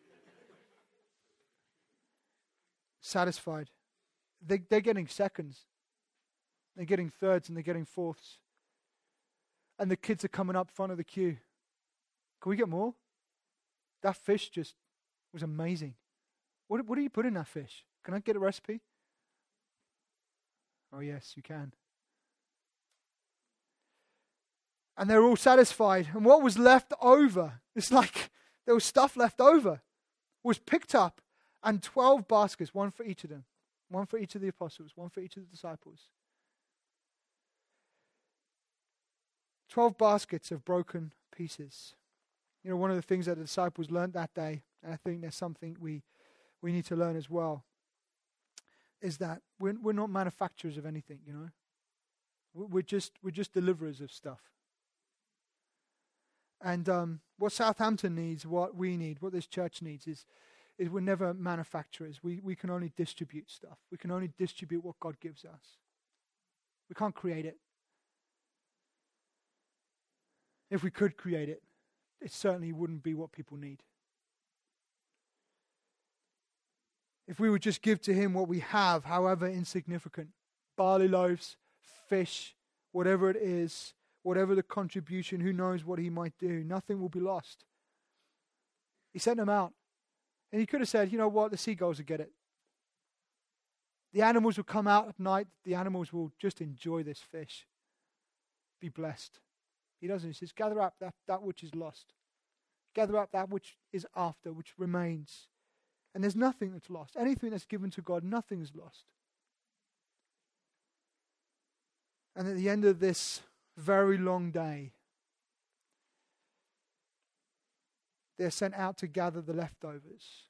Satisfied. They're getting seconds. They're getting thirds and they're getting fourths. And the kids are coming up front of the queue. Can we get more? That fish just was amazing. What do you put in that fish? Can I get a recipe? Oh yes, you can. And they're all satisfied. And what was left over, it's like there was stuff left over, was picked up, and 12 baskets, one for each of them. One for each of the apostles, one for each of the disciples. 12 baskets of broken pieces. You know, one of the things that the disciples learned that day, and I think there's something we need to learn as well, is that we're not manufacturers of anything, you know. We're just deliverers of stuff. And what Southampton needs, what we need, what this church needs is we're never manufacturers. We can only distribute stuff. We can only distribute what God gives us. We can't create it. If we could create it, it certainly wouldn't be what people need. If we would just give to Him what we have, however insignificant, barley loaves, fish, whatever it is, whatever the contribution, who knows what He might do, nothing will be lost. He sent them out. And He could have said, you know what, the seagulls will get it. The animals will come out at night. The animals will just enjoy this fish. Be blessed. He doesn't. He says, gather up that which is lost. Gather up that which is after, which remains. And there's nothing that's lost. Anything that's given to God, nothing is lost. And at the end of this very long day, they're sent out to gather the leftovers.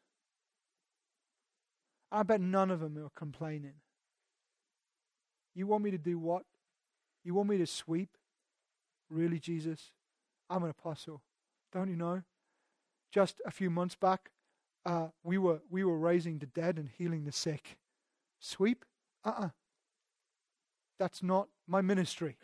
I bet none of them are complaining. You want me to do what? You want me to sweep? Really, Jesus? I'm an apostle. Don't you know? Just a few months back, we were raising the dead and healing the sick. Sweep? That's not my ministry.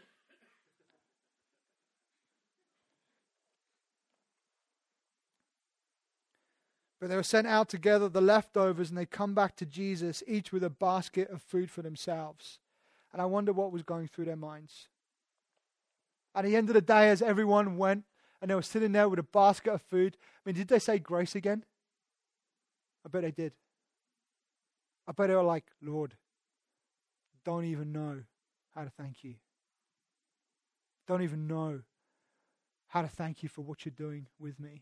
But they were sent out to gather the leftovers, and they come back to Jesus, each with a basket of food for themselves. And I wonder what was going through their minds. At the end of the day, as everyone went, and they were sitting there with a basket of food, I mean, did they say grace again? I bet they did. I bet they were like, Lord, don't even know how to thank you. Don't even know how to thank you for what you're doing with me.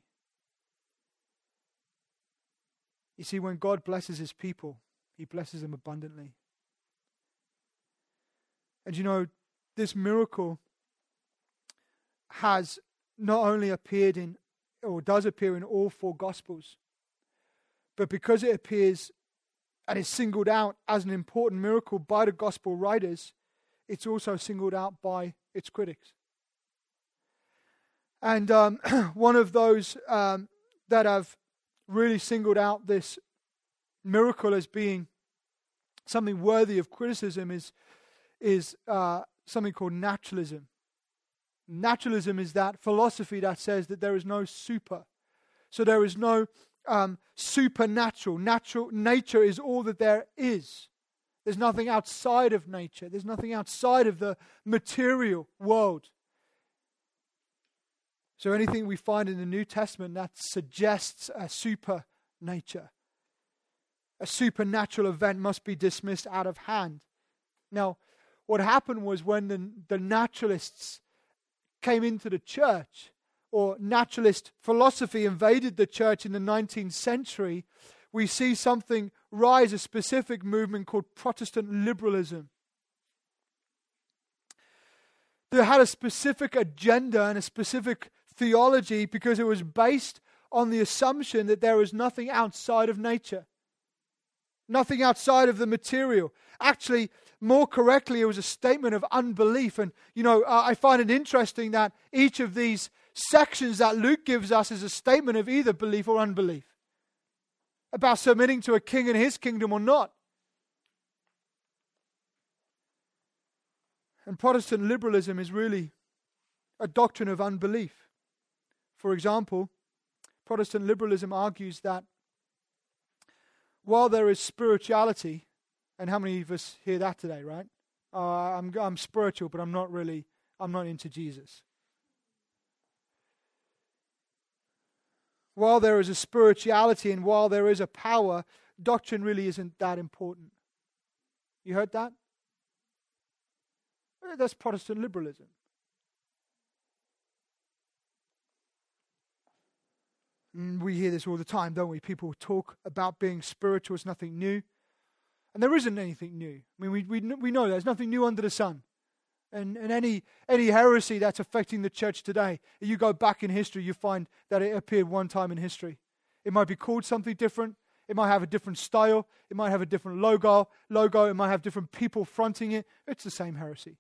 You see, when God blesses His people, He blesses them abundantly. And you know, this miracle has not only appeared in, or does appear in all four Gospels, but because it appears and is singled out as an important miracle by the Gospel writers, it's also singled out by its critics. And one of those that have really singled out this miracle as being something worthy of criticism is something called naturalism. Naturalism is that philosophy that says that there is no super. So there is no supernatural. Nature is all that there is. There's nothing outside of nature. There's nothing outside of the material world. So anything we find in the New Testament that suggests a super nature, a supernatural event, must be dismissed out of hand. Now, what happened was when the naturalists came into the church, or naturalist philosophy invaded the church in the 19th century, we see something rise, a specific movement called Protestant liberalism. They had a specific agenda and a specific theology because it was based on the assumption that there is nothing outside of nature. Nothing outside of the material. Actually, more correctly, it was a statement of unbelief. And, I find it interesting that each of these sections that Luke gives us is a statement of either belief or unbelief. About submitting to a king and his kingdom or not. And Protestant liberalism is really a doctrine of unbelief. For example, Protestant liberalism argues that while there is spirituality, and how many of us hear that today, right? I'm spiritual, but I'm not into Jesus. While there is a spirituality and while there is a power, doctrine really isn't that important. You heard that? That's Protestant liberalism. We hear this all the time, don't we? People talk about being spiritual as nothing new. And there isn't anything new. I mean, we know there's nothing new under the sun. And any heresy that's affecting the church today, if you go back in history, you find that it appeared one time in history. It might be called something different. It might have a different style. It might have a different logo. It might have different people fronting it. It's the same heresy.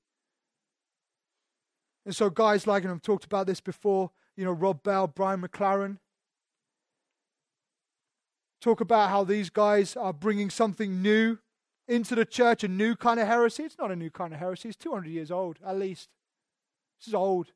And so guys like, and I've talked about this before, Rob Bell, Brian McLaren, talk about how these guys are bringing something new into the church, a new kind of heresy. It's not a new kind of heresy. It's 200 years old, at least. This is old.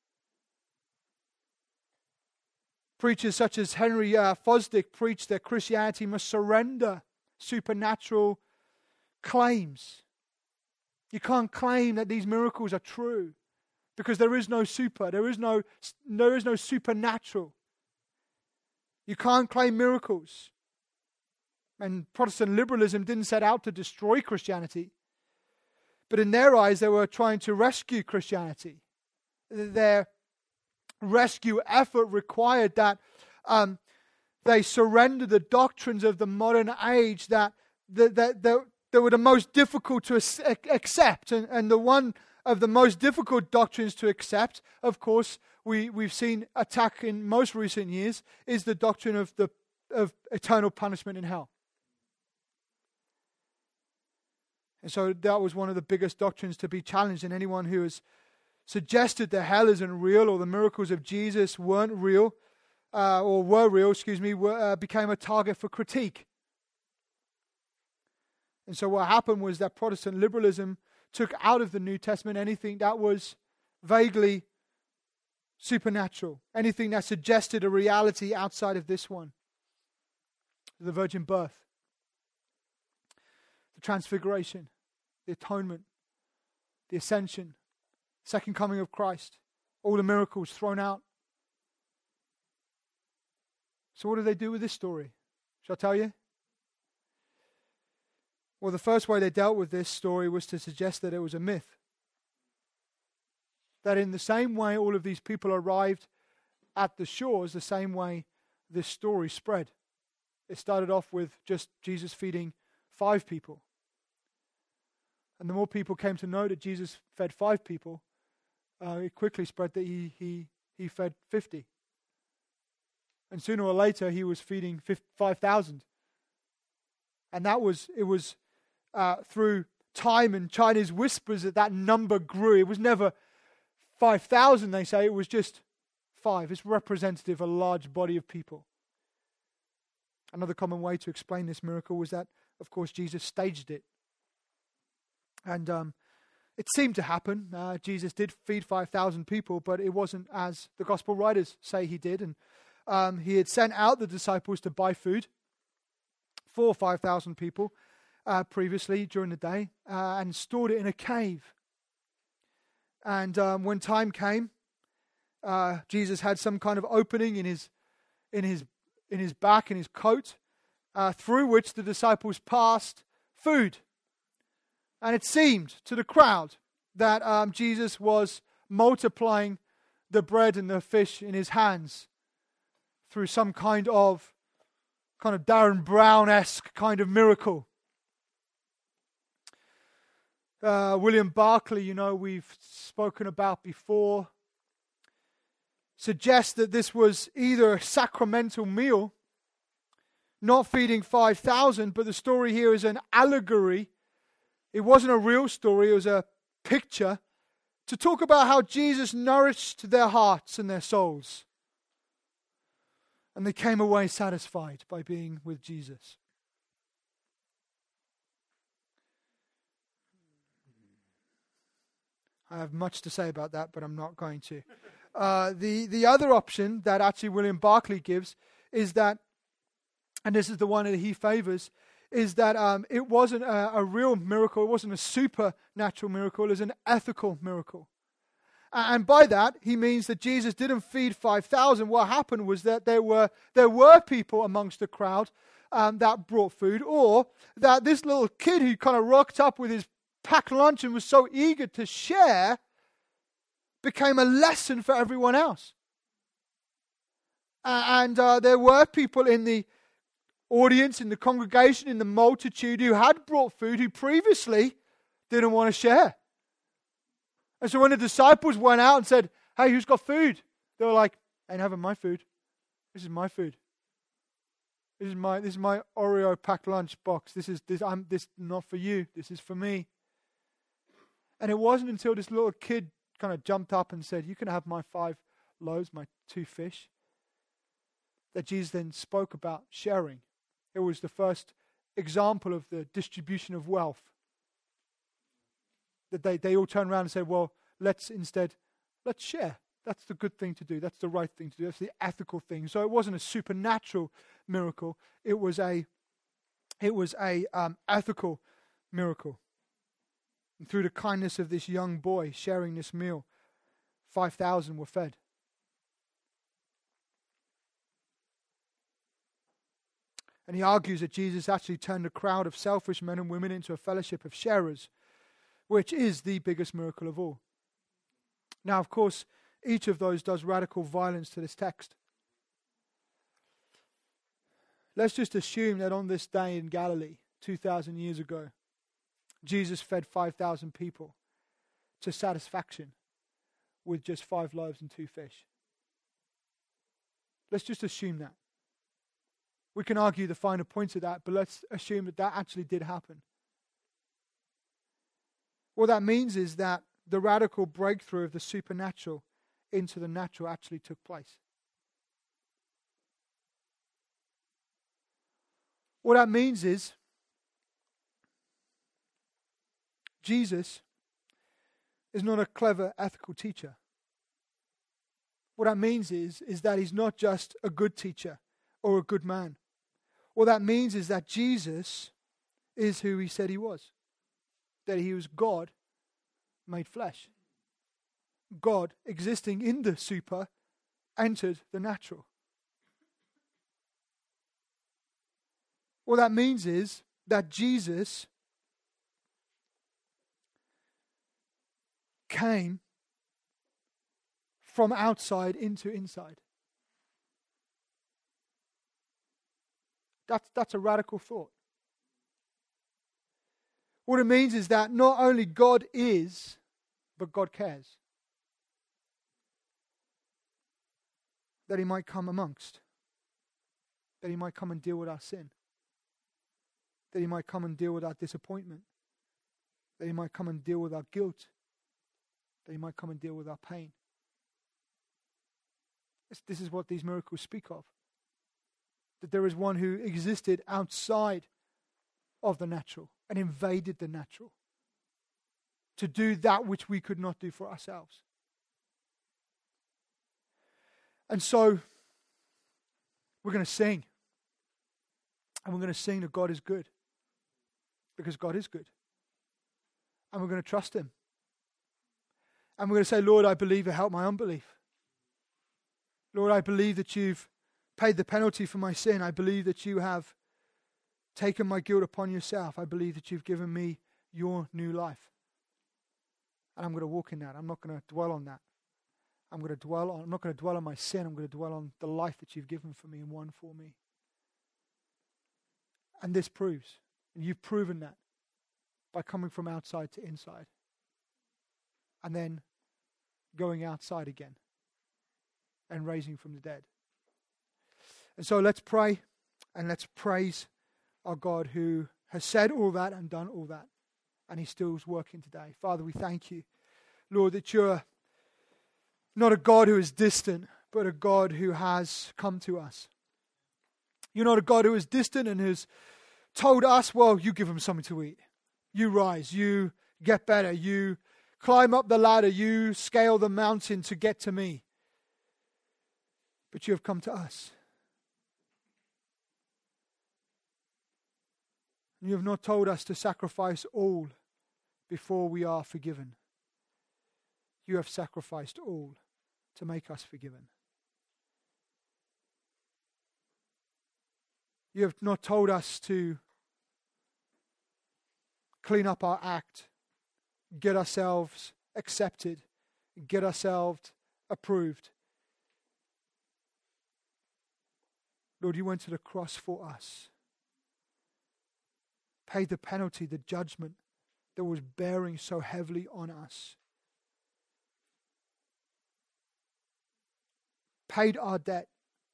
Preachers such as Henry Fosdick preach that Christianity must surrender supernatural claims. You can't claim that these miracles are true because there is no super. There is no supernatural. You can't claim miracles. And Protestant liberalism didn't set out to destroy Christianity. But in their eyes, they were trying to rescue Christianity. Their rescue effort required that they surrender the doctrines of the modern age that were the most difficult to accept. And the one of the most difficult doctrines to accept, of course, we've seen attack in most recent years, is the doctrine of eternal punishment in hell. And so that was one of the biggest doctrines to be challenged, and anyone who has suggested that hell isn't real or the miracles of Jesus weren't real, became a target for critique. And so what happened was that Protestant liberalism took out of the New Testament anything that was vaguely supernatural, anything that suggested a reality outside of this one. The virgin birth, the transfiguration, the atonement, the ascension, second coming of Christ, all the miracles thrown out. So what do they do with this story? Shall I tell you? Well, the first way they dealt with this story was to suggest that it was a myth. That in the same way all of these people arrived at the shores, the same way this story spread. It started off with just Jesus feeding 5 people. And the more people came to know that Jesus fed 5 people, it quickly spread that he fed 50. And sooner or later, he was feeding 5,000. And it was through time and Chinese whispers that number grew. It was never 5,000, they say. It was just 5. It's representative of a large body of people. Another common way to explain this miracle was that, of course, Jesus staged it. And it seemed to happen. Jesus did feed 5,000 people, but it wasn't as the gospel writers say he did. And he had sent out the disciples to buy food for 5,000 people previously during the day and stored it in a cave. And when time came, Jesus had some kind of opening in his back, in his coat, through which the disciples passed food. And it seemed to the crowd that Jesus was multiplying the bread and the fish in his hands through some kind of Darren Brown-esque kind of miracle. William Barclay, we've spoken about before, suggests that this was either a sacramental meal, not feeding 5,000, but the story here is an allegory. It wasn't a real story, it was a picture to talk about how Jesus nourished their hearts and their souls. And they came away satisfied by being with Jesus. I have much to say about that, but I'm not going to. The other option that actually William Barclay gives is that, and this is the one that he favors, is that it wasn't a real miracle, it wasn't a supernatural miracle, it was an ethical miracle. And by that, he means that Jesus didn't feed 5,000. What happened was that there were people amongst the crowd that brought food, or that this little kid who kind of rocked up with his packed lunch and was so eager to share became a lesson for everyone else. And there were people in the audience, in the congregation, in the multitude who had brought food who previously didn't want to share. And so when the disciples went out and said, "Hey, who's got food?" They were like, "I ain't having my food. This is my food. This is my Oreo packed lunch box. This not for you. This is for me." And it wasn't until this little kid kind of jumped up and said, "You can have my 5 loaves, my 2 fish," that Jesus then spoke about sharing. It was the first example of the distribution of wealth. That they all turned around and said, "Well, let's share. That's the good thing to do. That's the right thing to do. That's the ethical thing." So it wasn't a supernatural miracle. It was a ethical miracle. And through the kindness of this young boy sharing this meal, 5,000 were fed. And he argues that Jesus actually turned a crowd of selfish men and women into a fellowship of sharers, which is the biggest miracle of all. Now, of course, each of those does radical violence to this text. Let's just assume that on this day in Galilee, 2,000 years ago, Jesus fed 5,000 people to satisfaction with just 5 loaves and 2 fish. Let's just assume that. We can argue the finer points of that, but let's assume that actually did happen. What that means is that the radical breakthrough of the supernatural into the natural actually took place. What that means is Jesus is not a clever ethical teacher. What that means is that he's not just a good teacher or a good man. What that means is that Jesus is who he said he was. That he was God made flesh. God existing in the super entered the natural. What that means is that Jesus came from outside into inside. That's a radical thought. What it means is that not only God is, but God cares. that he might come amongst, that he might come and deal with our sin, that he might come and deal with our disappointment, that he might come and deal with our guilt, that he might come and deal with our pain. This is what these miracles speak of. That there is one who existed outside of the natural and invaded the natural to do that which we could not do for ourselves. And so we're going to sing. And we're going to sing that God is good. Because God is good. And we're going to trust him. And we're going to say, Lord, I believe you help my unbelief. Lord, I believe that you've paid the penalty for my sin. I believe that you have taken my guilt upon yourself. I believe that you've given me your new life. And I'm going to walk in that. I'm not going to dwell on that. I'm not going to dwell on my sin. I'm going to dwell on the life that you've given for me and won for me. And this proves, and you've proven that by coming from outside to inside. And then going outside again and raising from the dead. And so let's pray and let's praise our God who has said all that and done all that. And he still is working today. Father, we thank you, Lord, that you're not a God who is distant, but a God who has come to us. You're not a God who is distant and has told us, well, you give them something to eat. You rise, you get better, you climb up the ladder, you scale the mountain to get to me. But you have come to us. You have not told us to sacrifice all before we are forgiven. You have sacrificed all to make us forgiven. You have not told us to clean up our act, get ourselves accepted, get ourselves approved. Lord, you went to the cross for us, paid the penalty, the judgment that was bearing so heavily on us, paid our debt,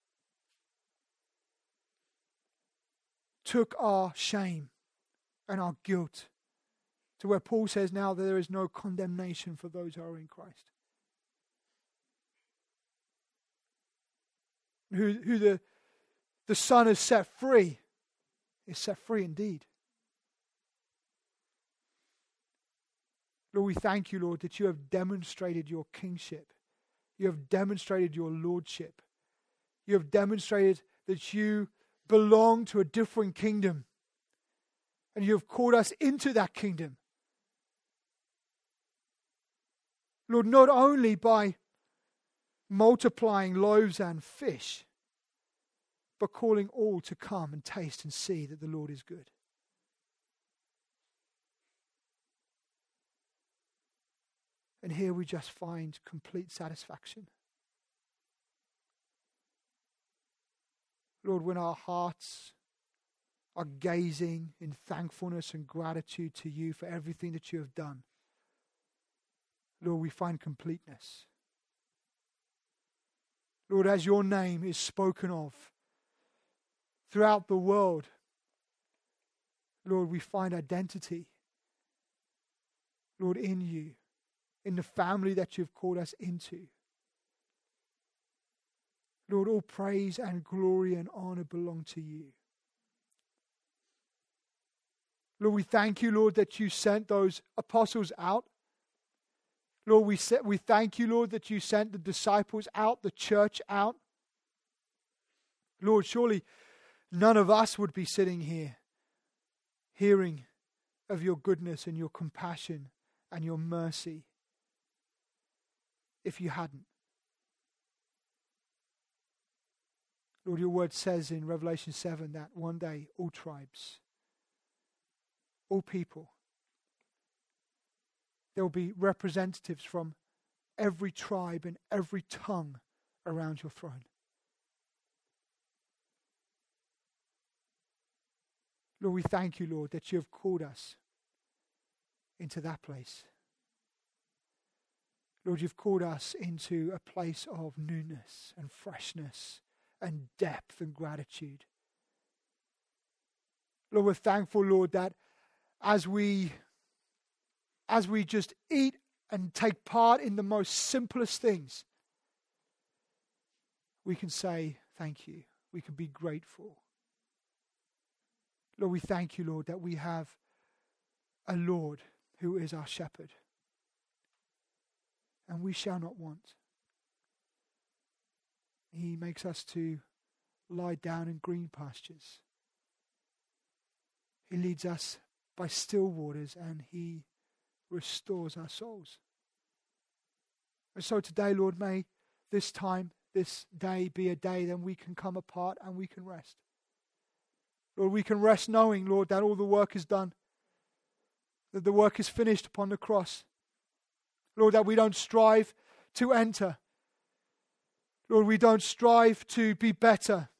took our shame and our guilt to where Paul says now that there is no condemnation for those who are in Christ. Who the Son has set free is set free indeed. Lord, we thank you, Lord, that you have demonstrated your kingship. You have demonstrated your lordship. You have demonstrated that you belong to a different kingdom. And you have called us into that kingdom. Lord, not only by multiplying loaves and fish, but calling all to come and taste and see that the Lord is good. And here we just find complete satisfaction. Lord, when our hearts are gazing in thankfulness and gratitude to you for everything that you have done, Lord, we find completeness. Lord, as your name is spoken of throughout the world, Lord, we find identity, Lord, in you, in the family that you've called us into. Lord, all praise and glory and honor belong to you. Lord, we thank you, Lord, that you sent those apostles out. Lord, we thank you, Lord, that you sent the disciples out, the church out. Lord, surely none of us would be sitting here hearing of your goodness and your compassion and your mercy if you hadn't. Lord, your word says in Revelation 7 that one day all tribes, all people, there will be representatives from every tribe and every tongue around your throne. Lord, we thank you, Lord, that you have called us into that place. Lord, you've called us into a place of newness and freshness and depth and gratitude. Lord, we're thankful, Lord, that as we just eat and take part in the most simplest things, we can say thank you. We can be grateful. Lord, we thank you, Lord, that we have a Lord who is our shepherd, and we shall not want. He makes us to lie down in green pastures. He leads us by still waters, and he restores our souls. And so today, Lord, may this day be a day that we can come apart and we can rest. Lord, we can rest knowing, Lord, that all the work is done, that the work is finished upon the cross. Lord, that we don't strive to enter. Lord, we don't strive to be better.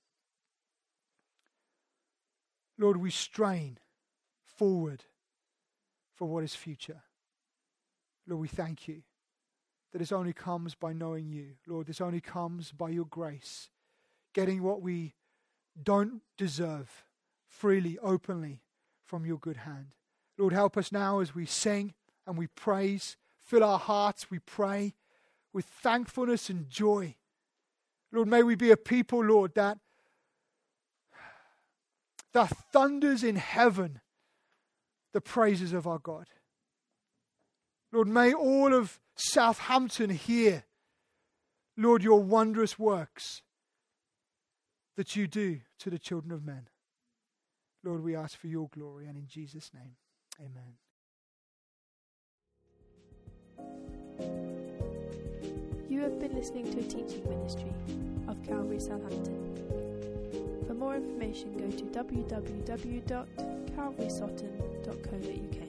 Lord, we strain forward for what is future. Lord, we thank you that this only comes by knowing you. Lord, this only comes by your grace, getting what we don't deserve freely, openly from your good hand. Lord, help us now as we sing and we praise. Fill our hearts, we pray, with thankfulness and joy. Lord, may we be a people, Lord, that thunders in heaven the praises of our God. Lord, may all of Southampton hear, Lord, your wondrous works that you do to the children of men. Lord, we ask for your glory, and in Jesus' name, amen. You have been listening to a teaching ministry of Calvary Southampton. For more information, go to www.calvarysotton.co.uk.